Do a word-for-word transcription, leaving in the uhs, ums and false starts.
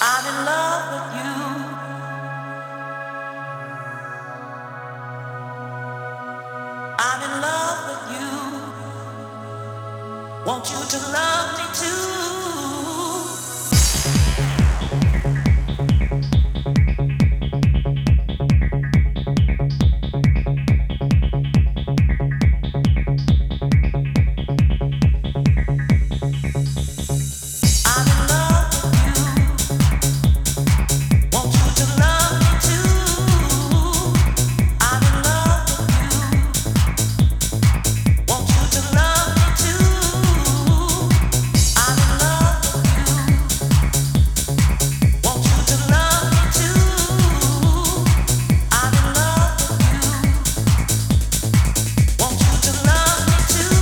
I'm in love with you. I'm in love with you. Want you to love me too. I'm in love with you. Want you to love me too. I'm in love with you. Want you to love me too. I'm in love with you. Want you to love me too. I'm in love with you. Want you to love me too.